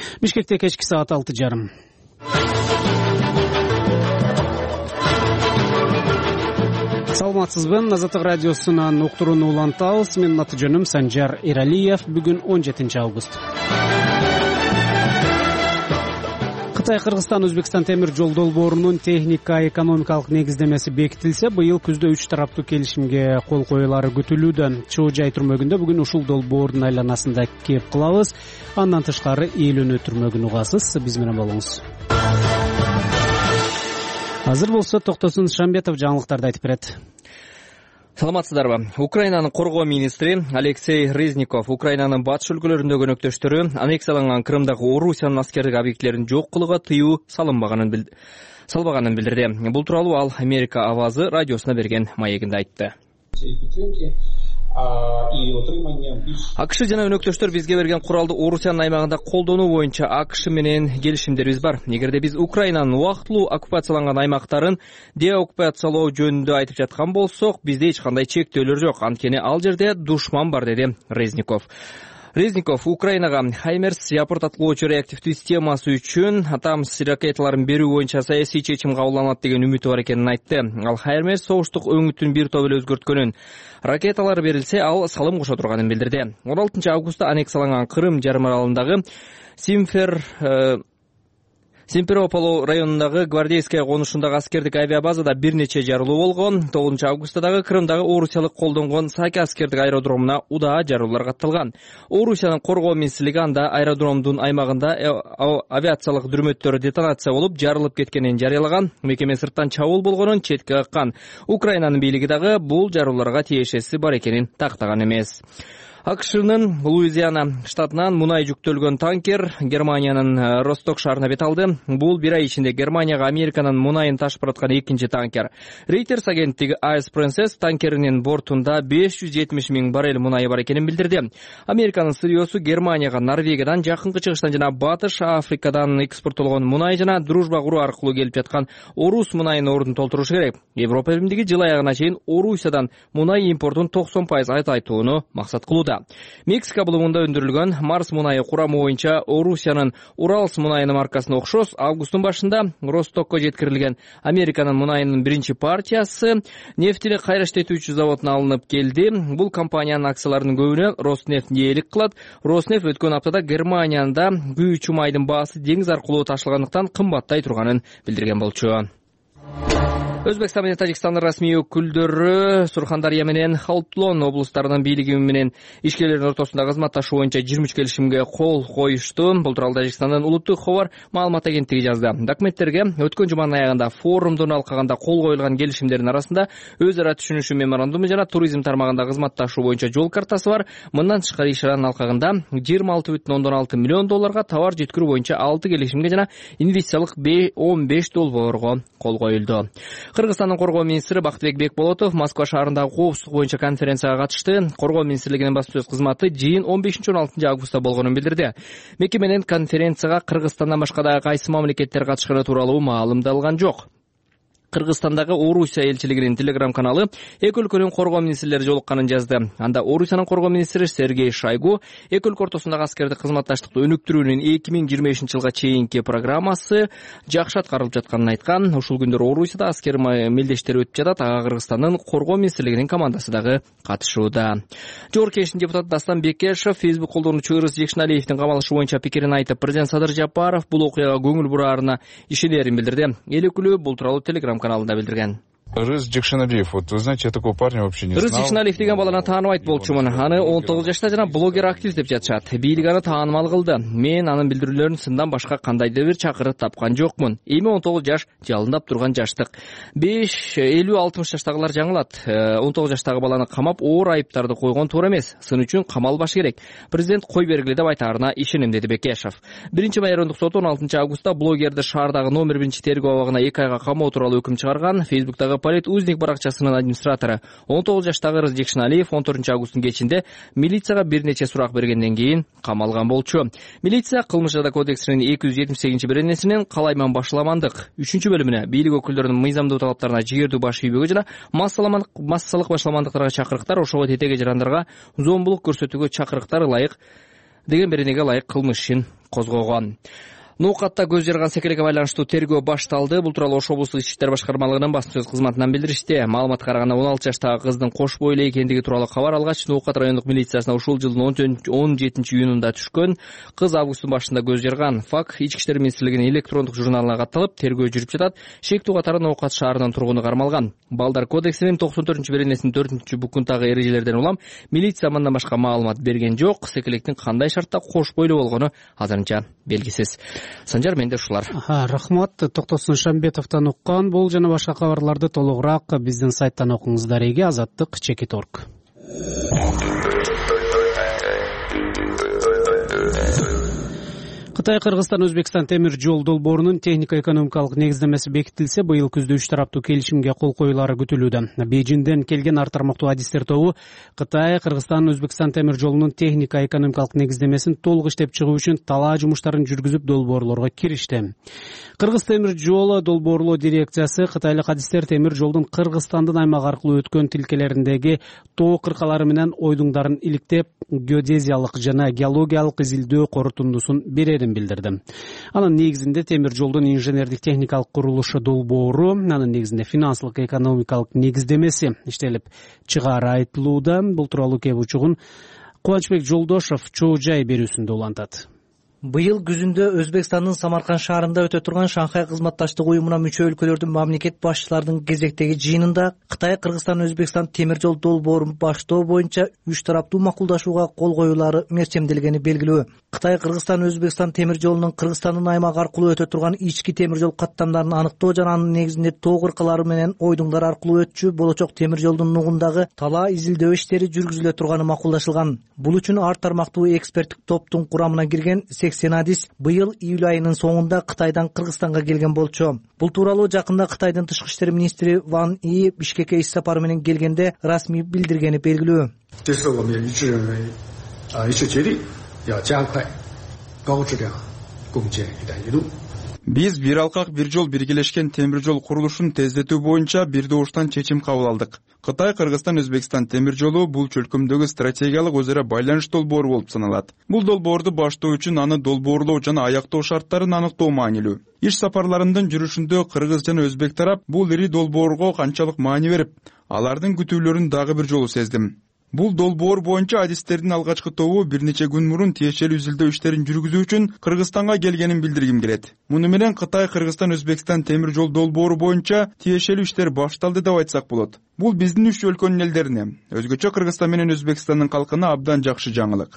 Бишкекте кечки саат 6:30. Саламатсызбы? Азаттык радиосунан уктурууну улантабыз. Менин аты жөнүм Санжар Эралиев. Бүгүн 17 август. Кытай, Кыргызстан, Өзбекстан темир жол долбоорунун техника экономикалык негиздемеси бекитилсе, быйыл күздө 3 тараптуу келишимге кол коюлары күтүлүүдө. ЧО жай түрмөгүндө бүгүн ушул долбоордун айланасында кеп кылабыз. Андан тышкары ээлөнүү түрмөгүн угасыз. Биз менен болуңуз. Азыр болсо Токтосун Шамбетов жаңылыктарды айтып берет. Саламатсыздарбы? Украинанын коргоо министри Алексей Резников Украинанын батыш өлкөлөрүндөгү өнөктөштөрү аннексияланган Крымдагы Орусиянын аскердик объектилерин жок кылууга тыюу салбаганын билдирди. Бул тууралуу ал Америка Авазы радиосуна берген маегинде айтты. АКШ жана өнөктөштөр бизге берген куралды Орусиянын аймагында колдонуу боюнча АКШ менен келишимдерибиз бар. Эгерде биз Украинанын убактылуу оккупацияланган аймактарын деоккупациялоо жөнүндө айтып жаткан болсок, бизде эч кандай чектөөлөр жок. Анткени ал жерде душман бар, деди Резников Украинага Хаймерс жапырт аткылоочу реактивдүү системасы үчүн Атамс ракеталарын берүү боюнча саясий чечим кабылданат деген үмүтү бар экенин айтты. Ал Хаймерс согуштук өңүтүн бир топ эле өзгөрткөнүн, ракеталар берилсе ал салым кошо турганын билдирди. 16 августта аннексияланган Крым жарым аралындагы Симферополь районундагы Гвардейская конушундагы аскердик авиабазада бир нече жарылуу болгон. 9 августта дагы Крымдагы орусиялык колдонгон Саки аскердик аэродромуна удаа жарылуулар катталган. Орусиянын коргоо министрлиги анда аэродромдун аймагында авиациялык дүрмөттөр детонация болуп жарылып кеткенин жарыялаган. Мекеме сырттан чабуул болгонун четке каккан. Украинанын бийлиги дагы бул жарылууларга тиешеси бар экенин тактаган эмес. АКШнын Луизиана штатынан мунай жүктөлгөн танкер Германиянын Росток шаарына бет алды. Бул бир ай ичинде Германияга Американын мунайын ташып бараткан экинчи танкер. Reuters агенттиги Ice Princess танкеринин бортунда 570 000 баррель мунайы бар экенин билдирди. Американын сырьёсу Германияга Норвегиядан, жакынкы чыгыштан жана Батыш Африкадан экспорттолгон мунай жана дружба куруу аркылуу келип жаткан Орус мунайынын ордун толтурушу керек. Европа Биримдиги жыл аягына чейин Орусиядан мунай импортун 90% азайтууну максат кылууда. Мексика булугунда өндүрүлгөн Марс мунайы курамы боюнча Орусиянын Уралс мунайынын маркасына окшос августтун башында Ростокко жеткирилген Американын мунайынын биринчи партиясы нефтили кайра иштетүүчү заводуна алынып келди. Бул компаниянын акцияларынын көбүнө Роснефть ээлик кылат. Роснефть өткөн аптада Германияда күйүүчү майдын баасы деңиз аркылуу ташылгандыктан кымбаттай турганын билдирген болчу. Өзбекстан менен Тажикстандын расмий өкүлдөрү Сурхандария менен Халтлон облустарынын бийлиги менен ишкерлердин ортосунда кызматташуу боюнча 23 келишимге кол коюшту. Бул тууралуу Тажикстандын улуттук хабар маалымат агенттиги жазды. Документтерге өткөн жуманын аягында форумдун алкагында кол коюлган келишимдердин арасында өз ара түшүнүшүү меморандуму жана туризм тармагында кызматташуу боюнча жол картасы бар. Мындан тышкары иш чаранын алкагында 26,6 миллион долларга товар жеткирүү боюнча 6 келишимге жана инвестициялык 15 долбоорго кол коюлду. Кыргызстандын коргоо министри Бактыбек Бекболотов Москва шаарындагы коопсуздук боюнча конференцияга катышты. Коргоо министрлигинин баспасөз кызматы жыйын 15-16 августта болгонун билдирди. Мекеменин конференцияга Кыргызстандан башка дагы кайсы мамлекеттер катышканы тууралуу маалымдалган жок. Кыргызстандагы Орусия элчилигинин Telegram каналы эки өлкөнүн коргоо министрлери жолукканын жазды. Анда Орусиянын коргоо министри Сергей Шойгу эки өлкө ортосундагы аскердик кызматташтыкты өнүктүрүүнүн 2025-жылга чейинки программасы жакшы аткарылып жатканын айткан. Ушул күндөр Орусияда аскер мелдештери өтүп жатат. Ага Кыргызстандын коргоо министрлигинин командасы дагы катышууда. Жогорку Кеңештин депутаты Дастан Бекешев Facebook колдонуучу Ырыс Жекшеналиевдин камалышы боюнча пикирин айтып, президент Садыр Жапаров бул окуяга көңүл бураарына ишенерин билдирди. Эл өкүлү бул тууралуу Telegram каналында билдирген. Рыс Жекшеналиев, вот вы знаете, я такого парня вообще не знал. Рыс Жекшеналиев деген баланы тааныбайт болчумун. Аны 19 жашта жана блогер актив деп жатышат. Бийлик аны таанымал кылды. Мен анын билдирүүлөрүн сындан башка кандайдыр бир чакырык тапкан жокмун. Эми 19 жаш жалындап турган жаштык. 50-60 жаштагылар жаңылат. 19 жаштагы баланы камап оор айыптарды койгон туура эмес. Сын үчүн камалбаш керек. Президент кой бергиле деп айтаарына ишенем, деди Бекешев. 1-майрындык соту 16 августта блогерди шаардагы номер 1 тергөө абагына 2 айга камоо тууралуу өкүм чыгарган. Facebook'тагы Полит-узник баракчасынын администратору 19 жаштагы Ырыс Жекшеналиев 14 августтун кечинде милицияга бир нече сурак бергенден кийин камалган болчу. Милиция кылмыш жаза кодексинин 278-беренесинин калайман башаламандык 3-бөлүмүнө бийлик өкүлдөрүнүн мыйзамдуу талаптарына жигердүү баш ийбөөгө жана массалык башаламандыктарга чакырыктар, ошого тетеге жарандарга зомбулук көрсөтүүгө чакырыктар ылайык деген беренеге ылайык кылмыш ишин козгогон. Ноокатта көз жарган секелге байланыштуу тергөө башталды. Бул тууралуу Ош облустук ички иштер башкармалыгынын басма сөз кызматынан билдиришти. Маалыматка караганда 16 жаштагы кыздын кош бойлуу экендиги тууралуу кабар алгач, Ноокат райондук милициясына ушул жылдын 17-июнунда түшкөн. Кыз августтун башында көз жарган. Фак Ички иштер министрлигинин электрондук журналына катталып, тергөө жүрүп жатат. Шектүү катары Ноокат шаарынын тургуну кармалган. Балдар кодексинин 94-беренесинин 4-пунктагы эрежелерден улам милиция мындан башка маалымат берген жок. Секелектин кандай шартта кош бойлуу болгону азырынча белгисиз. Санжар, менде ушулар. Рахмат. Токтосун Шамбетовдон уккан. Бул жана башка кабарларды толугураак биздин сайттан окуңуздар. Азаттык.org. Кытай, Кыргызстан, Өзбекстан темир жол долбоорунун технико-экономикалык негиздемеси бекитилсе, быйыл күздө 3 тараптуу келишимге кол коюлары күтүлүүдө. Бейжиңден келген ар тармактуу адистер тобу Кытай, Кыргызстан, Өзбекстан темир жолунун технико-экономикалык негиздемесин толук иштеп чыгуу үчүн талаа жумуштарын жүргүзүп долбоорлорго киришти. Кыргыз темир жолу долбоорлоо дирекциясы кытайлык адистер темир жолдун Кыргызстандын аймак аркылуу өткөн тилкелериндеги тоо кыркалары менен ойдуңдарын иликтеп, геодезиялык жана геологиялык изилдөө корутундусун берерин билдирди. Анын негизинде темир жолдун инженердик техникалык курулушу долбоору, анын негизинде финансылык экономикалык негиздемеси иштелип чыгаары айтылууда. Бул тууралуу кеп учугун Кубанычбек Жолдошов Чоо Жай берүүсүндө улантат. Быйыл күзүндө Өзбекстандын Самаркан шаарында өтө турган Шанхай кызматташтык уюмуна мүчө өлкөлөрдүн мамлекет башчыларынын кезектеги жыйынында Кытай, Кыргызстан, Өзбекстан темир жол долбоорун баштоо боюнча 3 тараптуу макулдашууга кол коюлары мерчемделгени белгилүү. Кытай, Кыргызстан, Өзбекстан темир жолунун Кыргызстандын аймак аркылуу өтө турган ички темир жол каттамдарын аныктоо жана анын негизинде тоо кыркалары менен ойдуңдар аркылуу өтчү болочок темир жолдун нугундагы талаа изилдөө иштери жүргүзүлө турганы макулдашылган. Бул үчүн ар тармактуу эксперттик топтун курамына кирген 80 адис быйыл июль айынын соңунда Кытайдан Кыргызстанга келген болчу. Бул тууралуу жакында Кытайдын тышкы иштер министри Ван И Бишкекке иш сапары менен келгенде расмий билдиргени белгилүү. Биз бир алкак бир жол биргелешкен темир жол курулушун тездетүү боюнча бир добуштан чечим кабыл алдык. Кытай, Кыргызстан, Өзбекстан темир жолу бул чөлкөмдөгү стратегиялык өзара байланыш долбоору болуп саналат. Бул долбоорду баштоо үчүн аны долбоорлоо жана аяктоо шарттарын аныктоо маанилүү. Иш сапарларынын жүрүшүндө кыргыз жана өзбек тарап бул ири долбоорго канчалык маани берип, алардын күтүүлөрүн дагы бир жолу сездим. Бул долбоор боюнча адистердин алгачкы тобу бир нече күн мурун тиешелүү изилдөө иштерин жүргүзүү үчүн Кыргызстанга келгенин билдиргим келет. Муну менен Кытай, Кыргызстан, Өзбекстан темир жол долбоору боюнча тиешелүү иштер башталды деп айтсак болот. Бул биздин үч өлкөнүн элдерине, өзгөчө Кыргызстан менен Өзбекстандын калкына абдан жакшы жаңылык.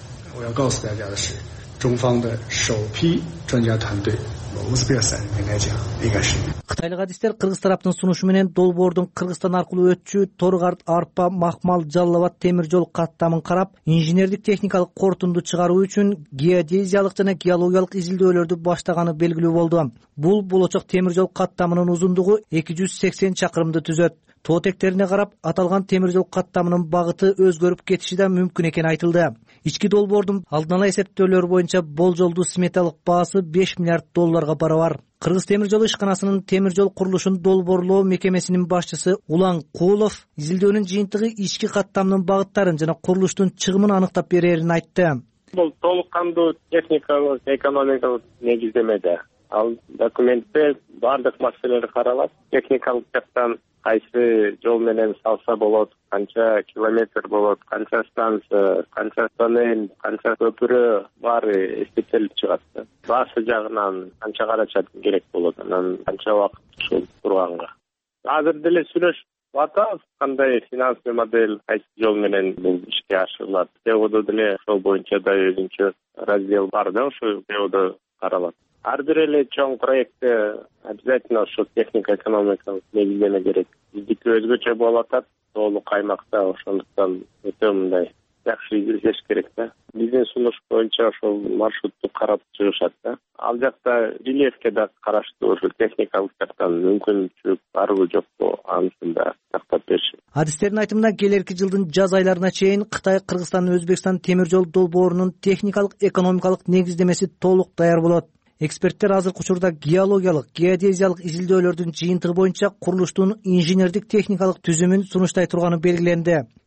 Кытайлык адистер кыргыз тараптын сунушу менен долбоордун Кыргызстан аркылуу өтчү Торгарт, Арпа, Махмал, Жалал-Абад темир жол каттамын карап, инженердик техникалык корутунду чыгаруу үчүн геодезиялык жана геологиялык изилдөөлөрдү баштаганы белгилүү болду. Бул болочок темир жол каттамынын узундугу 280 чакырымды түзөт. Тоо тектерине карап, аталган темир жол каттамынын багыты өзгөрүп кетиши да мүмкүн экени айтылды. Ички долбоордун алдын ала эсептөөлөрү боюнча болжолдуу сметалык баасы $5 миллиард барабар. Кыргыз темир жол ишканасынын темир жол курулушун долбоорлоо мекемесинин башчысы Улан Куулов изилдөөнүн жыйынтыгы ички каттамдын багыттарын жана курулуштун чыгымын аныктап берерин айтты. Бул толук кандуу техникалык, экономикалык негиздемеде. Ал документте бардык маселелер каралат. Техникалык жактан кайсы жол менен салса болот, канча километр болот, канча станция, канча тоннель, канча көпүрө баары эсептелип чыгат. Баасы жагынан канча каражат керек болот, анан канча убакыт ушул турганга. Азыр деле сүйлөшүп атабыз, кандай финансовый модель кайсы жол менен бул ишке ашырылат. ТОдо деле ошол боюнча да өзүнчө раздел бар да, ошол ТОдо каралат. Ар бир эле чоң проектте обязательно ошо технико-экономикалык негиздеме керек. Биздики өзгөчө болуп атат, тоолук аймакта, ошондуктан өтө мындай жакшы изилдеш керек да. Биздин сунуш боюнча ошол маршрутту карап чыгышат да. Ал жакта рельефке да караштуу ошол техникалык жактан мүмкүнчүлүк барбы жокпу анысын да тактап беришет. Адистердин айтымында келерки жылдын жаз айларына чейин Кытай, Кыргызстан, Өзбекстан темир жол долбоорунун техникалык, экономикалык негиздемеси толук даяр болот. Эксперттер азыркы учурда геологиялык, геодезиялык изилдөөлөрдүн жыйынтыгы боюнча курулуштун инженердик техникалык түзүмүн сунуштай турганы белгиленди.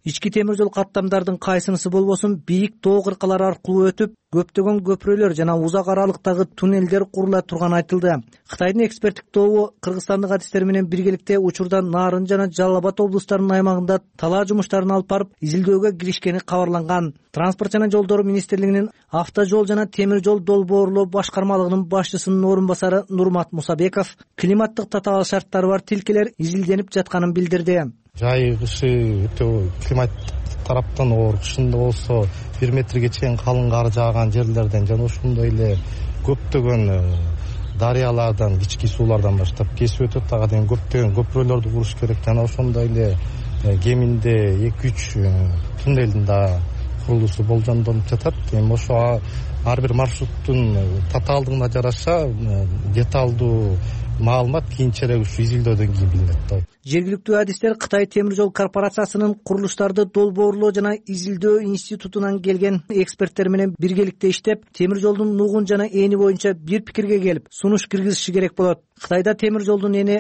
Ички темир жол каттамдардын кайсынысы болбосун бийик тоо кыркалар аркылуу өтүп, көптөгөн көпүрөлөр жана узак аралыктагы туннелдер курула турганы айтылды. Кытайдын эксперттик тобу кыргызстандык адистер менен биргеликте учурда Нарын жана Жалал Абад облустарынын аймагында талаа жумуштарын алып барып изилдөөгө киришкени кабарланган. Транспорт жана жолдор министрлигинин автожол жана темир жол долбоорлоо башкармалыгынын башчысынын орун басары Нурмат Мусабеков климаттык татаал шарттары бар тилкелер изилденип жатканын билдирди. Жай кышы өтө климат тараптан оор, кышында болсо 1 метрге чейин калың кар жааган жерлерден жана ошондой эле көптөгөн дарыялардан, кички суулардан баштап кесип өтөт. Ага дейин көптөгөн көпүрөлөрдү куруш керек жана ошондой эле кеминде 2-3 туннелдин да курулуусу болжомдонуп жатат. Эми ошо ар бир маршруттун татаалдыгына жараша деталдуу маалымат кийинчерээк ушу изилдөөдөн кийин билинет да. Жергиликтүү адистер Кытай темир жол корпорациясынын курулуштарды долбоорлоо жана изилдөө институтунан келген эксперттер менен биргеликте иштеп, темир жолдун нугун жана эни боюнча бир пикирге келип, сунуш киргизиши керек болот. Кытайда темир жолдун эни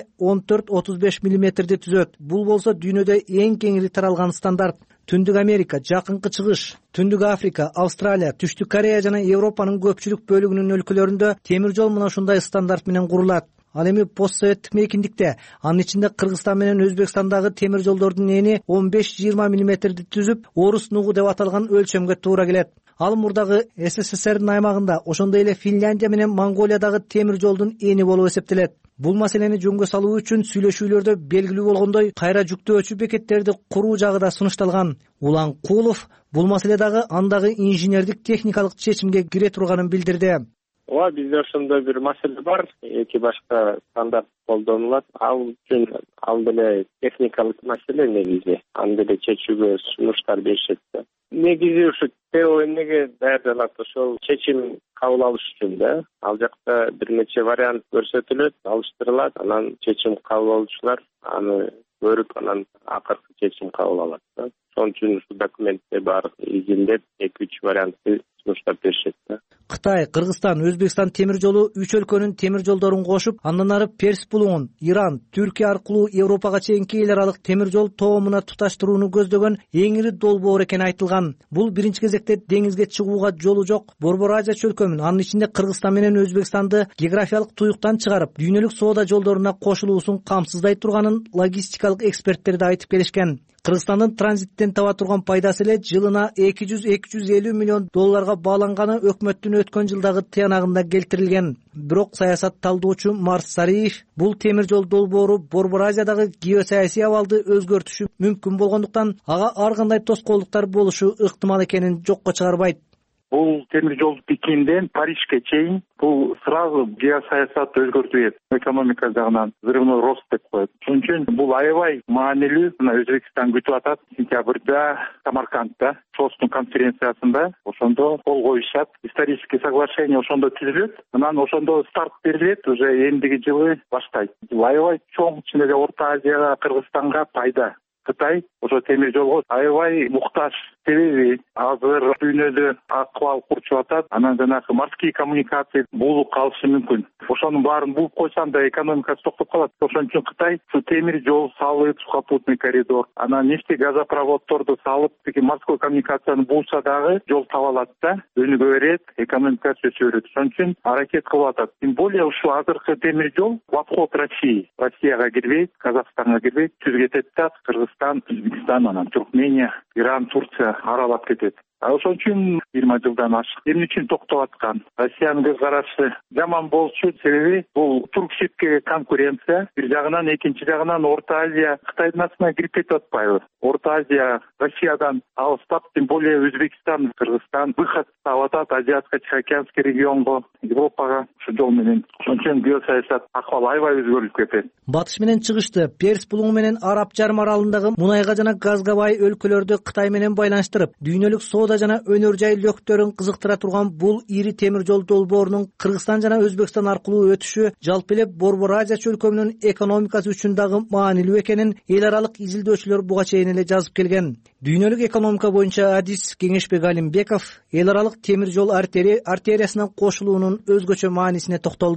14-35 миллиметрди түзөт. Бул болсо дүйнөдө эң кеңири таралган стандарт. Түндүк Америка, Жакынкы Чыгыш, Түндүк Африка, Австралия, Түштүк Корея жана Европанын көпчүлүк бөлүгүнүн өлкөлөрүндө темир жол мына ушундай стандарт менен курулат. Ал эми постсоветтик мейкиндикте, анын ичинде Кыргызстан менен Өзбекстандагы темир жолдордун эни 15-20 миллиметрди түзүп, орус нугу деп аталган өлчөмгө туура келет. Ал мурдагы СССРдин аймагында, ошондой эле Финляндия менен Монголиядагы темир жолдун эни болуп эсептелет. Бул маселени жөнгө салуу үчүн сүйлөшүүлөрдө белгилүү болгондой, кайра жүктөөчү бекеттерди куруу жагы да сунушталган. Улан Кулов бул маселе дагы андагы инженердик техникалык чечимге кире турганын билдирди. Ооба, бизде ошондой бир маселе бар. Эки башка стандарт колдонулат. Ал үчүн ал деле техникалык маселе негизи. Аны деле чечүүгө сунуштар беришет. Негизи ушу ТОНге даярдалат, ошол чечим кабыл алыш үчүн да. Ал жакта бир нече вариант көрсөтүлөт, алыштырылат. Анан чечим кабыл алуучулар аны көрүп, анан акыркы чечим кабыл алат да. Ошон үчүн ушу документте баары изилдеп 2-3 вариантты сунуштап беришет да. Кытай, Кыргызстан, Өзбекстан темир жолу 3 өлкөнүн темир жолдорун кошуп, андан ары Перс булугун, Иран, Түркия аркылуу Европага чейинки эл аралык темир жол тоомуна туташтырууну көздөгөн эң ири долбоор экени айтылган. Бул биринчи кезекте деңизге чыгууга жолу жок Борбор Азия чөлкөмүн, анын ичинде Кыргызстан менен Өзбекстанды географиялык туюктан чыгарып, дүйнөлүк соода жолдоруна кошулуусун камсыздай турганын логистикалык эксперттер да айтып келишкен. Кыргызстандын транзиттен таба турган пайдасы эле жылына 200-250 миллион долларга бааланганы өкмөттүн өткөн жылдагы тыянагында келтирилген. Бирок саясат талдоочу Марс Сариев бул темир жол долбоору Борбор Азиядагы геосаясий абалды өзгөртүшү мүмкүн болгондуктан ага ар кандай тоскоолдуктар болушу ыктымал экенин жокко чыгарбайт. Бул темир жол Пекинден Парижге чейин бул сразу геосаясатты өзгөртүп, экономика жагынан взрывной рост деп коет. Ошон үчүн бул аябай маанилүү. Мына Өзбекстан күтүп атат сентябрда Самаркандда ШОСтун конференциясында ошондо кол коюшат. Исторический соглашение ошондо түзүлөт. Анан ошондо старт берилет, уже эндиги жылы баштайт. Аябай чоң, ичинде Орто Азияга, Кыргызстанга пайда. Кытай ошо темир жолго аябай муктаж. Себеби азыр дүйнөдө акыбал курчуп атат. Анан жанагы морские коммуникации булуп калышы мүмкүн. Ошонун баарын булуп койсоң да экономикасы токтоп калат. Ошон үчүн Кытай ушу темир жол салып, сухопутный коридор, анан нефть газопроводдорду салып, морской коммуникацияны булса дагы жол таба алат да, өнүгө берет, экономикасы өсө берет. Ошон үчүн аракет кылып атат. Тем более ушу азыркы темир жол в обход России. Россияга кирбейт, Казакстанга кирбейт, түз кетет да, Кыргызстан, Өзбекстан, анан Туркмения, Иран, Турция аралап кетет. Ошон үчүн 20 жылдан ашык. Эмне үчүн токтоп аткан? Россиянын көз карашы жаман болчу, себеби бул турк-шипке конкуренция. Бир жагынан, экинчи жагынан Орто Азия Кытайдын астына кирип кетип атпайбы? Орто Азия Россиядан алыстап, тем более Өзбекстан, Кыргызстан выход таап атат Азиатско-Тихоокеанский регионго, Европага ушул жол менен. Ошон үчүн геосаясат акыбалы аябай өзгөрүп кетет. Батыш менен чыгышты Перс булугу менен Араб жарым аралындагы мунайга жана газга бай өлкөлөрдү Кытай менен байланыштырып, дүйнөлүк соода жана өнөр жай лөктөрүн кызыктыра турган бул ири темир жол долбоорунун Кыргызстан жана Өзбекстан аркылуу өтүшү жалпы эле Борбор Азия чөлкөмүнүн экономикасы үчүн дагы маанилүү экенин эл аралык изилдөөчүлөр буга чейин эле жазып келген. Дүйнөлүк экономика боюнча адис Кеңешбек Алимбеков эл аралык темир жол артериясынын кошулуунун өзгөчө маанисине токтолду.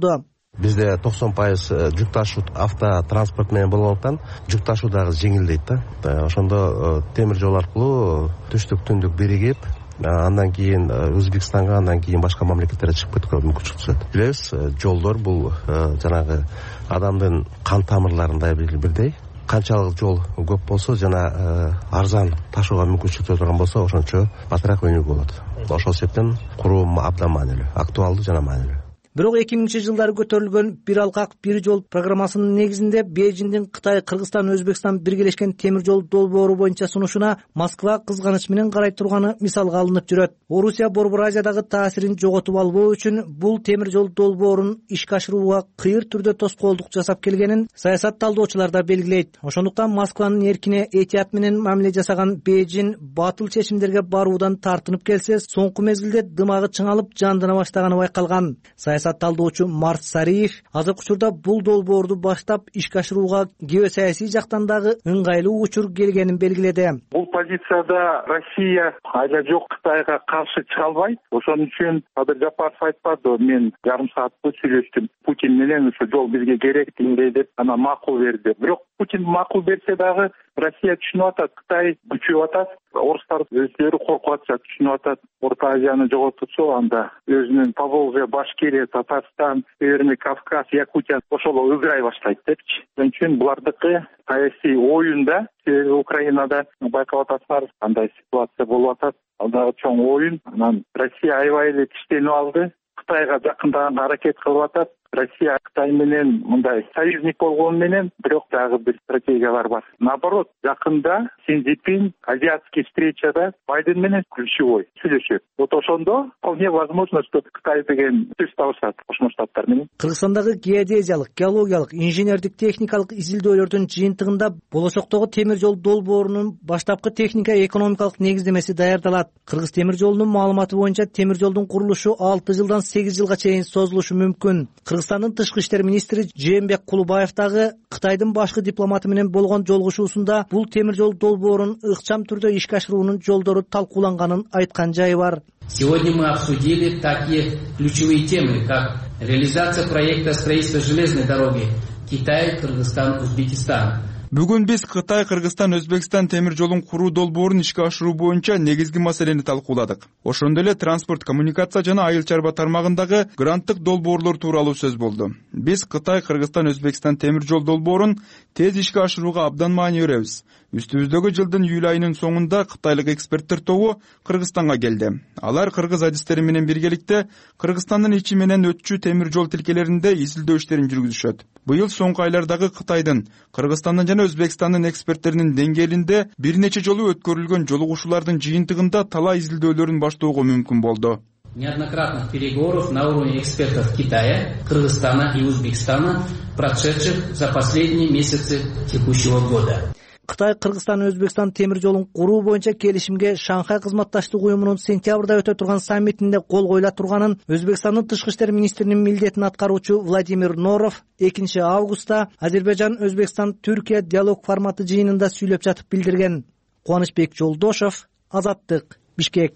Бизде 90% жүк ташуу автотранспорт менен болгондуктан жүк ташуу дагы жеңилдейт да. Ошондо темир жол аркылуу түштүк түндүк биригип, андан кийин Өзбекстанга, андан кийин башка мамлекеттерге чыгып кетүүгө мүмкүнчүлүк түшөт. Билебиз, жолдор бул жанагы адамдын кан тамырларындай бирдей. Канчалык жол көп болсо жана арзан ташууга мүмкүнчүлүк турган болсо, ошончо батыраак өнүгүү болот. Ошол себептен куруу абдан маанилүү, актуалдуу жана маанилүү. Бирок 2000-жылдары көтөрүлгөн бир алкак бир жол программасынын негизинде Бейжиңдин Кытай, Кыргызстан, Өзбекстан биргелешкен темир жол долбоору боюнча сунушуна Москва кызганыч менен карай турганы мисалга алынып жүрөт. Орусия Борбор Азиядагы таасирин жоготуп албоо үчүн бул темир жол долбоорун ишке ашырууга кыйыр түрдө тоскоолдук жасап келгенин саясат талдоочулар да белгилейт. Ошондуктан Москванын эркине этият менен мамиле жасаган Бейжиң батыл чечимдерге баруудан тартынып келсе, соңку мезгилде дымагы чыңалып жандана баштаганы байкалган. Саясат талдоочу Март Сариев азыркы учурда бул долбоорду баштап ишке ашырууга геосаясий жактан дагы ыңгайлуу учур келгенин белгиледи. Бул позицияда Россия айла жок Кытайга каршы чыга албайт. Ошон үчүн Адыр Жапаров айтпады, мен жарым саатты сүйлөштүм Путин менен, ошо жол бизге керек дегендей деп, анан макул берди. Бирок Путин макул берсе дагы Россия түшүнүп атат, Кытай күчөп атат. Орустар өздөрү коркуп атышат, түшүнүп атат. Орто Азияны жоготутсо, анда өзүнүн Поволжье, Башкирия, Татарстан, Северный Кавказ, Якутия ошол ыграй баштайт депчи. Ошон үчүн булардыкы саясий оюнда, Украинада байкап атасыңар, кандай ситуация болуп атат. Ал дагы чоң оюн. Анан Россия аябай эле тиштенип алды. Кытайга жакындаганга аракет кылып атат. Россия Кытай менен мындай союзник болгону менен бирок дагы бир стратегиялар бар. Наоборот, жакында Си Цзиньпин азиатский встречада Байден менен ключевой сүйлөшөт. Вот ошондо вполне возможно, что Кытай деген сөз табышат Кошмо Штаттар менен. Кыргызстандагы геодезиялык, геологиялык, инженердик техникалык изилдөөлөрдүн жыйынтыгында болочоктогу темир жол долбоорунун баштапкы техника экономикалык негиздемеси даярдалат. Кыргыз темир жолунун маалыматы боюнча темир жолдун курулушу 6 жылдан 8 жылга чейин созулушу мүмкүн. Кыргызстандын тышкы иштер министри Жээнбек Кулубаев дагы Кытайдын башкы дипломаты менен болгон жолугушуусунда бул темир жол долбоорун ыкчам түрдө ишке ашыруунун жолдору талкууланганын айткан жайы бар. Сегодня мы обсудили такие ключевые темы, как реализация проекта строительства железной дороги Китай, Кыргызстан, Узбекистан. Бүгүн биз Кытай, Кыргызстан, Өзбекстан темир жолун куруу долбоорун ишке ашыруу боюнча негизги маселени талкууладык. Ошондой эле транспорт, коммуникация жана айыл чарба тармагындагы гранттык долбоорлор тууралуу сөз болду. Биз Кытай, Кыргызстан, Өзбекстан темир жол долбоорун тез ишке ашырууга абдан маани беребиз. Үстүбүздөгү жылдын июль айынын соңунда кытайлык эксперттер тобу Кыргызстанга келди. Алар кыргыз адистери менен биргеликте Кыргызстандын ичи менен өтчү темир жол тилкелеринде изилдөө иштерин жүргүзүшөт. Быйыл соңку айлардагы Кытайдын, Кыргызстандын жана Өзбекстандын эксперттеринин деңгээлинде бир нече жолу өткөрүлгөн жолугушуулардын жыйынтыгында талай изилдөөлөрүн баштоого мүмкүн болду. Неоднократных переговоров на уровне экспертов Китая, Кыргызстана и Узбекистана, прошедших за последние месяцы текущего года. Кытай, Кыргызстан, Өзбекстан темир жолун куруу боюнча келишимге Шанхай кызматташтык уюмунун сентябрда өтө турган саммитинде кол коюла турганын Өзбекстандын тышкы иштер министринин милдетин аткаруучу Владимир Норов 2 августта Азербайжан, Өзбекстан, Түркия диалог форматы жыйынында сүйлөп жатып билдирген. Кубанычбек Жолдошов, Азаттык, Бишкек.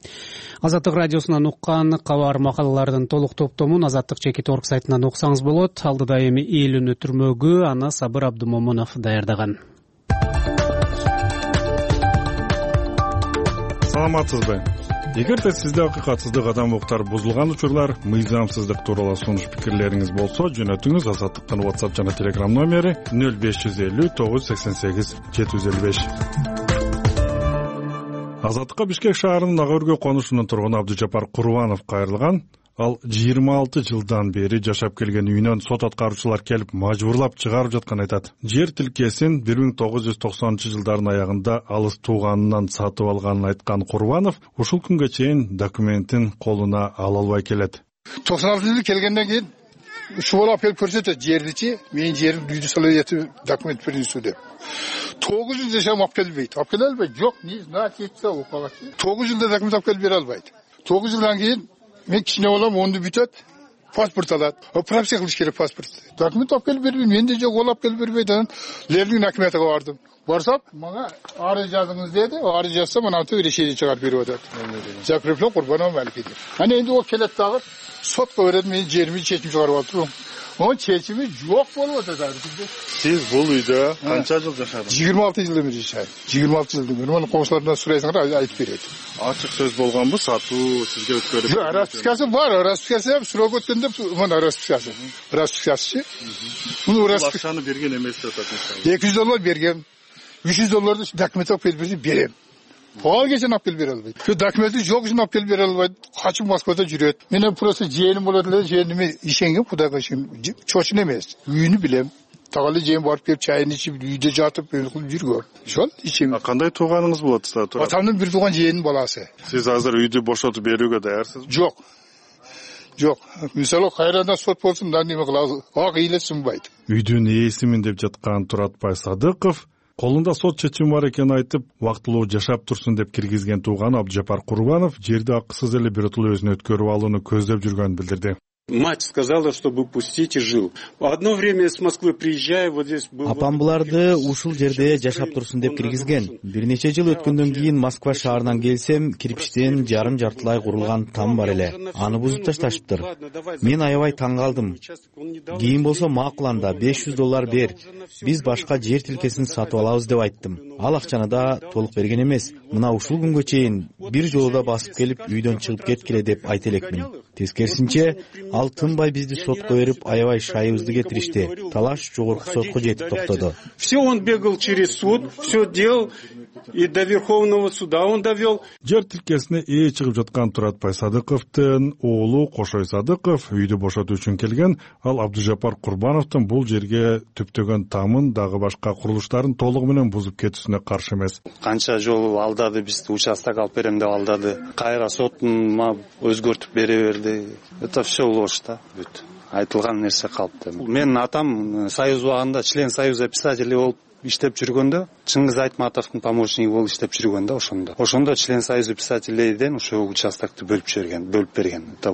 Азаттык радиосунан уккан кабар макалалардын толук топтомун Азаттык.org сайтынан уксаңыз болот. Алдыда эми эл үнү түрмөгү аны Сабыр Абдымомунов даярдаган. Саламатсызбы? Эгерде сизде акыйкатсыздык, адам укуктары бузулган учурлар, мыйзамсыздык тууралуу сунуш пикирлериңиз болсо, жөнөтүңүз. Азаттыктын WhatsApp жана Telegram номери 0550 988 755. Азаттыкка Бишкек шаарынын ага өргө конушунун тургуну Абдыжапар Курбанов кайрылган. Ал 26 жылдан бери жашап келген үйүнөн сот аткаруучулар келип мажбурлап чыгарып жатканын айтат. Жер тилкесин 1990-жылдардын аягында алыс тууганынан сатып алганын айткан Курбанов ушул күнгө чейин документин колуна ала албай келет. 96-жылы келгенден кийин ушул апел көрсөтөт жердичи, менин жерим үйдү салып этип документ беринсүү деп. 9 жыл жашам алып келбейт. Алып келе албайт. Жок, не знать, этсе укалачы. 9 жылда документ алып келип бере албайт. 9 жылдан кийин мен кичине болом, онду бүтөт, паспорт алат. Прописка кылыш керек паспорт. Документ алып келип бербейм, менде жок, ол алып келип бербейт. Анан Лерлин акметиге бардым. Барсам, мага арыз жазыңыз деди. Арыз жазсам, анан решение чыгарып берип атат. Закреплен Курбанов Малики деп. Аны энди ол келет дагы сотко берет, менин жеримди чечим чыгарып алып турам. Onun çeçimi yok bolup atadi. Siz бул үйдө канча жыл жашадыңыз? 26 жылдан бери жашайм. 26 жылдан бери. Мына коңшулардан сурайсаңдар айтып берет. Ачык сөз болгонбу, сатуу сизге өткөрүп? Жок, распискасы бар. Распискасы ham срок өткөндө мына распискасы. Распискасы. Муну акчаны берген эмес деп атат. $200 бергем. $300 документ алып келип берсе берем. Пол кечен алып келип бере албайт. Şu документи жок үчүн алып келип бере албайт. Качып Москвада жүрөт. Менен просто жээним болот эле, жээниме ишенгем, Кудайга ишенем. Чочун эмес. Үйүнү билем. Тагалы жээм барып келип чайын ичип, үйдө жатып, кылып жүргөн. Ошол ичем. Кандай тууганыңыз болот сизге? Атамдын бир тууган жээнин баласы. Сиз азыр үйдү бошотуп берүүгө даярсызбы? Жок. Жок. Мисалы кайрадан сот болсун, да неме кылабыз? Ак ыйлы сынбайт. Үйдүн ээсимин деп жаткан Туратбай Садыков колунда сот чечими бар экенин айтып, убактылуу жашап турсун деп киргизген тууганы Абдыжапар Курбанов жерди акысыз эле биротолуу өзүнө өткөрүп алууну көздөп жүргөнүн билдирди. Мать сказала, чтобы пустить, и жил. Одно время с Москвы приезжая, вот здесь был... Апам буларды ушул жерде жашап турсун деп киргизген. Бир нече жыл өткөндөн кийин Москва шаарынан келсем, кирпичтен жарым-жартылай курулган там бар эле. Аны бузуп ташташыптыр. Мен аябай таң калдым. Кийин болсо макуланда $500 бер. Биз башка жер тилкесин сатып алабыз деп айттым. Ал акчаны да толук берген эмес. Мына ушул күнгө чейин бир жолу басып келип үйдөн чыгып кеткиле деп айта элекмин. Тескерисинче, ал тынбай бизди сотко берип, аябай шайыбызды кетиришти. Талаш жогорку сотко жетип токтоду. Все он бегал через суд, все делал, и до Верховного суда он довел. Жер тилкесине ээ чыгып жаткан Туратбай Садыковдун уулу Кошой Садыков үйдү бошотуу үчүн келген. Ал Абдыжапар Курбановдун бул жерге түптөгөн тамын, дагы башка курулуштарын толугу менен бузуп кетүүсүнө каршы эмес. Канча жолу алдады, бизди участок алып берем деп алдады. Кайра сотун өзгөртүп бере берди. Это все ложь, да, бүт. Айтылган нерсе калыпты. Менин атам Союз убагында член Союза писателей болуп иштеп жүргөндө, Чыңгыз Айтматовдун помощниги болуп иштеп жүргөндө ошондо член Союза писателейден ошо участокты бөлүп берген. Это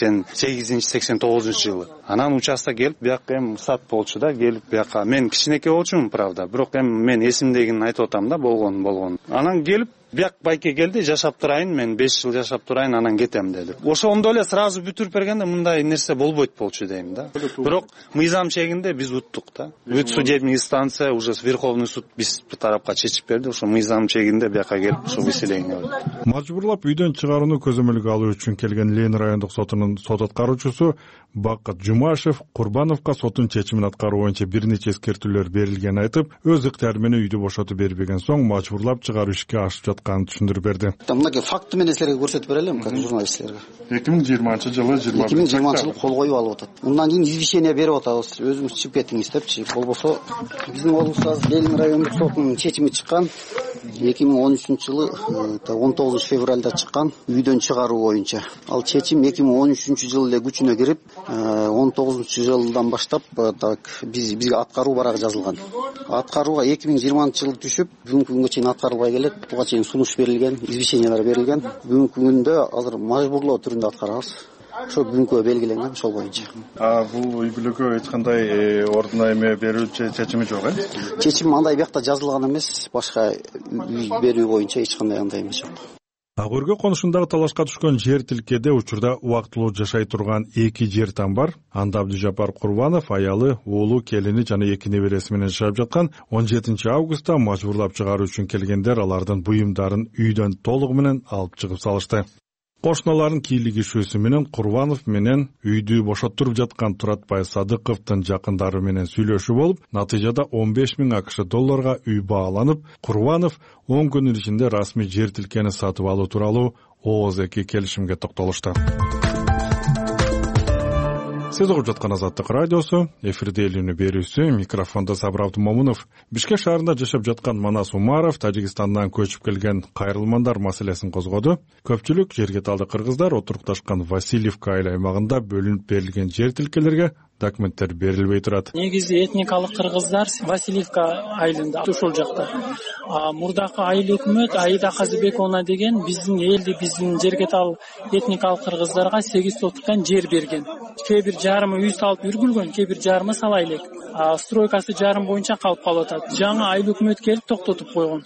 88-89 жылы. Анан участок келип, бияка эми сат болчу да, келип бияка. Мен кичинекей болчумун, правда, бирок эми мен эсимдегин айтып атам да, болгон. Анан келип бияк байке келди, жашап турайын, мен 5 жыл жашап турайын, анан кетем деди. Ошондо эле сразу бүтүрүп бергенде мындай нерсе болбойт болчу дейм да. Бирок мыйзам чегинде биз уттук да. Бүт судебный инстанция, уже Верховный суд биз тарапка чечип берди, ошо мыйзам чегинде бияка келип ошо выселение болду. Мажбурлап үйдөн чыгарууну көзөмөлгө алуу үчүн келген Лен райондук сотунун сот аткаруучусу Бакыт Жумашев Курбановго соттун чечимин аткаруу боюнча бир нече эскертүүлөр берилгенин айтып, өз ыктыяры менен үйдү бошотуп бербеген соң мажбурлап чыгаруу ишке ашып жатканын түшүндүрүп берди. Мынакей факты менен силерге көрсөтүп берелим, как журналисттерге. 2020 жылы кол коюп алып атат. Мындан кийин извещение берип атабыз, өзүңүз чыгып кетиңиз депчи. Болбосо биздин облустагы Ленин райондук сотунун чечими чыккан 2013 жылы 19 февралда чыккан үйдөн чыгаруу боюнча. Ал чечим 2013 жылы эле күчүнө кирип, 19 жылдан баштап бизге аткаруу барагы жазылган. Аткарууга 2020 жылы түшүп, бүгүнкү күнгө чейин аткарылбай келет. Буга чейин сунуш берилген, извещениялар берилген. Бүгүнкү күндө азыр мажбурлоо түрүндө аткарабыз. Ошо бүгүнкү белгиленген ошол боюнча. Бул үй бүлөгө эч кандай ордуна эме берүү чечими жок, э? Чечим андай биякта жазылган эмес, башка үй берүү боюнча эч кандай андай эмес жок. Ак өргө конушундагы талашка түшкөн жер тилкеде учурда убактылуу жашай турган 2 жер там бар. Анда Абдыжапар Курбанов аялы, уулу, келини жана 2 небереси менен жашап жаткан. 17 августта мажбурлап чыгаруу үчүн келгендер алардын буюмдарын үйдөн толугу менен алып чыгып салышты. Кошуналардын кийлигишүүсү менен Курбанов менен үйдү бошоттуруп жаткан Туратбай Садыковдун жакындары менен сүйлөшүү болуп, натыйжада $15,000 үй бааланып, Курбанов 10 күнүн ичинде расмий жер тилкени сатып алуу тууралуу ооз-2 келишимге токтолушту. Сиз угуп жаткан Азаттык радиосу, эфирде элүүнү берүүсү, микрофондо Сабыр Абдымомунов. Бишкек шаарында жашап жаткан Манас Умаров Тажикстандан көчүп келген кайрылмандар маселесин козгоду. Көпчүлүк жергеталды кыргыздар отурукташкан Васильевка айыл аймагында бөлүнүп берилген жер тилкелерге документтер берилбей турат. Негизи этникалык кыргыздар Васильевка айылында ошол жакта. Мурдакы айыл өкмөт Аида Казыбековна деген биздин элди, биздин жергетал этникалык кыргыздарга 8 соттуктан жер берген. Кээ бир жарымы үй салып үргүлгөн, кээ бир жарымы сала элек. Стройкасы жарым боюнча калып калып атат. Жаңы айыл өкмөт келип токтотуп койгон.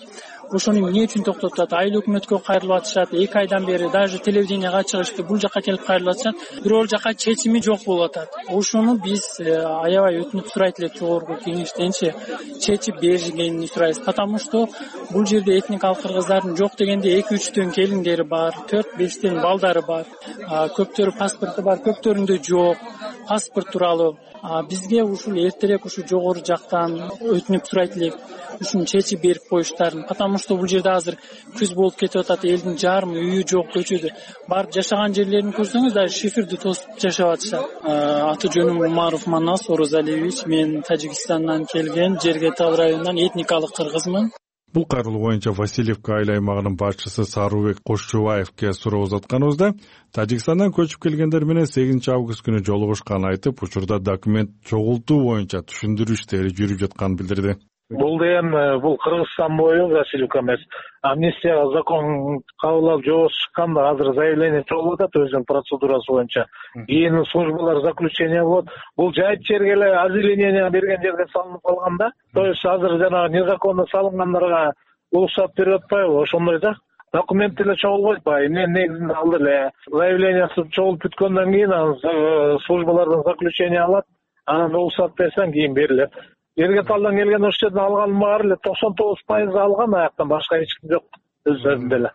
ошону эмне үчүн токтотуп атат, айыл өкмөткө кайрылып атышат, 2 айдан бери даже телевиденияга чыгышты, бул жака келип кайрылып атышат, бирок жака чечими жок болуп атат. Ошону биз аябай өтүнүп сурайт элек жогорку кеңештенчи чечип беришкенин сурайбыз, потому что бул жерде этникалык кыргыздардын жок дегенде 2-3төн келиндери бар, 4-5тен балдары бар, көптөрү паспорту бар, көптөрүндө жок паспорт тууралуу. Бизге ушул эртерээк ушу жогору жактан өтүнүп сурайт элек ушуну чечип берип коюштарын, потому что бул жерде азыр күз болуп кетип атат, элдин жарым үйү жок көчөдө. Барып жашаган жерлерин көрсөңүз, даже шифрди тосуп жашап атышат. Аты жөнүм Умаров Манас Орозалиевич, мен Тажикстандан келген, Жергетал районунан этникалык кыргызмын. Бул кайрылуу боюнча Васильевка айыл аймагынын башчысы Сарыбек Кошчубаевке суроо узатканыбызда Тажикстандан көчүп келгендер менен 8 август күнү жолугушканын айтып, учурда документ чогултуу боюнча түшүндүрүү иштери жүрүп жатканын билдирди. Бул деген бул Кыргызстан бою Васильевка эмес. Амнистияга закон кабыл алып жобосу чыкканда азыр заявление чогулуп атат өзүнүн процедурасы боюнча. Кийин службалар заключение болот. Бул жайыт жерге эле озеленение берген жерге салынып калган да. То есть азыр жана незаконно салынгандарга уруксат берип атпайбы, ошондой да. Документ эле чогулбойт ба. Эмне негизинде алды эле заявлениясы чогулуп бүткөндөн кийин службалардан заключение алат. Анан уруксат берсең кийин берилет. Жергеталдан келген ошол жерден алган баары эле 99% алган, аяктан башка эч ким жок өздөрүндө эле.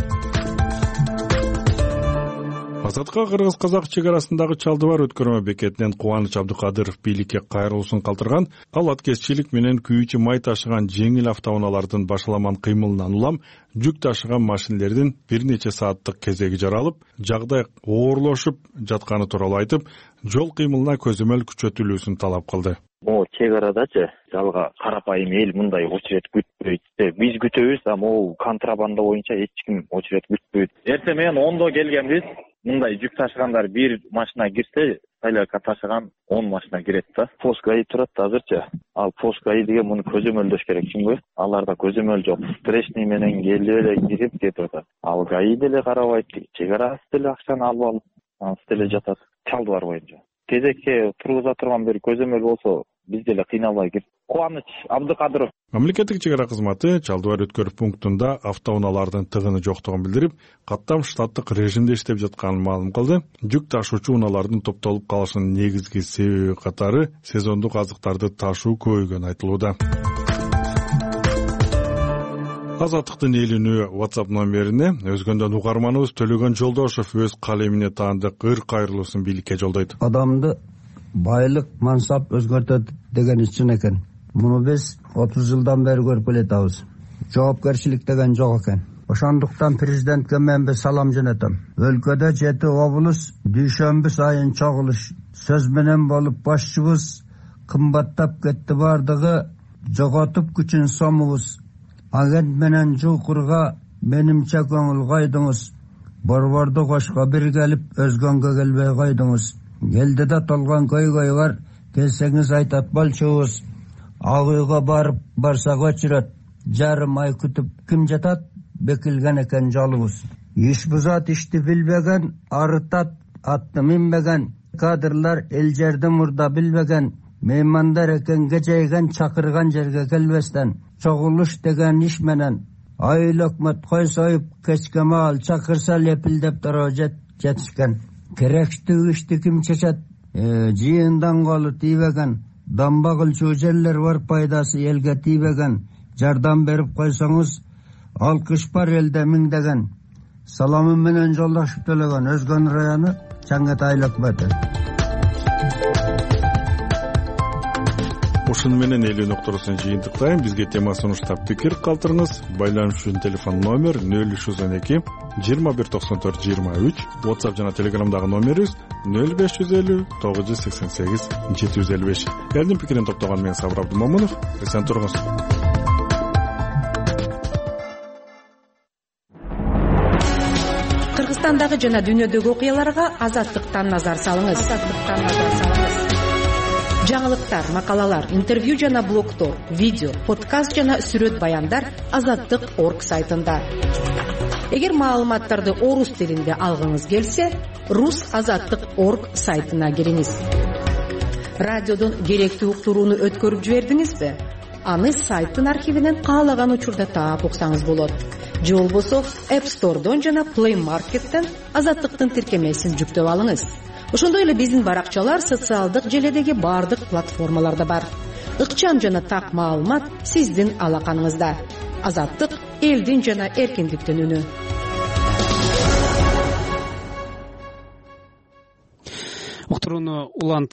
Азатка кыргыз-казак чек арасындагы Чалдыбар өткөрмө бекетинен Кубаныч Абдыкадыров бийликке кайрылуусун калтырган. Ал аткезчилик менен күйүүчү май ташыган жеңил автоунаалардын башаламан кыймылынан улам жүк ташыган машинелердин бир нече сааттык кезеги жаралып, жагдай оорлошуп жатканы тууралуу айтып, жол кыймылына көзөмөл күчөтүлүүсүн талап кылды. Чек арадачы жалга карапайым эл мындай очерет күтпөйт. Биз күтөбүз, ама контрабанда боюнча эч ким очерет күтпөйт. Эртең менен 10-до келгенбиз, мындай жүк ташыгандар бир машина кирсе, Тайларга ташыган 10 машина кирет да. Пост ГАИ турат азырчы. Ал пост ГАИ деген муну көзөмөлдөш керек чүңбү? Аларда көзөмөл жок. Встречный менен келип эле кирип кетип атат. Ал ГАИ деле карабайт, чек арасы деле акчаны алып алып, анысы деле жатат. Чалдыбар боюнча. Кезекке тургуза турган бир көзөмөл болсо, биз деле кыйналбай кирип. Кубаныч Абдыкадыров. Мамлекеттик чек ара кызматы Чалдыбар өткөрүү пунктунда автоунаалардын тыгыны жоктугун билдирип, каттам штаттык режимде иштеп жатканын маалым кылды. Жүк ташуучу унаалардын топтолуп калышынын негизги себеби катары сезондук азыктарды ташуу көбөйгөнү айтылууда. Азаттыктын элүүнү WhatsApp номерине өзгөндөн угарманыбыз Төлөгөн Жолдошов өз калемине таандык ыр кайрылуусун бийликке жолдойт. Адамды байлык, мансап өзгөртөт деген чын экен. Муну биз 30 жылдан бери көрүп келатабыз. Жоопкерчилик деген жок экен. Ошондуктан президентке мен салам жөнөтөм. Өлкөдө 7 облус дүйшөмбү сайын чогулуш сөз менен болуп башчыбыз кымбаттап кетти, бардыгы жоготуп күчүн сомубуз. Агент менен жуукурга менимче көңүл койдуңуз. Борборду кошко бир келип өзгөнгө келбей койдуңуз. Келди да толгон көйгөй бар, келсеңиз айтат болчубуз. Ак үйгө барсак өчүрөт. Жарым ай күтүп ким жатат? Бекилген экен жолубуз. Иш бузат, ишти билбеген, арытат, атты минбеген. Кадрлар эл жерди мурда билбеген. Меймандар экенге жайган, чакырган жерге келбестен. Чогулуш деген иш менен айыл өкмөт кой союп, кечке маал чакырса лепилдеп тароо жетишкен. Керектүү ишти ким чечет? Жыйындан колу тийбеген. Дамба кылчу жерлер бар, пайдасы элге тийбеген. Жардам берип койсоңуз, алкыш бар элде миңдеген. Саламым менен Жолдошов Төлөгөн, Өзгөн району, Чаңгат айыл өкмөтү. Ушуну менен элүү нокторусун жыйынтыктайм. Бизге тема сунуштап пикир калтырыңыз. Байланыш үчүн телефон номер 0312 2194 23. WhatsApp жана Telegramдагы номерибиз 0550 988 755. Элдин пикирин топтогон мен Сабыр Абдымомунов. Эсен туруңуз. Кыргызстандагы жана дүйнөдөгү окуяларга Азаттыктан назар салыңыз. Жаңылыктар, макалалар, интервью жана блогтор, видео, подкаст жана сүрөт баяндар Азаттык.орг сайтында. Эгер маалыматтарды орус тилинде алгыңыз келсе, rusazаттык.org сайтына кириңиз. Радиодон керектүү уктурууну өткөрүп жибердиңизби? аны сайттын архивинен каалаган учурда таап уксаңыз болот. Же болбосо App Store'дон жана Play Market'тен Азаттыктын тиркемесин жүктөп алыңыз. Ошондой эле биздин баракчалар социалдык желедеги бардык платформаларда бар. Ыкчам жана так маалымат сиздин алаканыңызда. Азаттык — элдин жана эркиндиктин үнү. Уктурууну улан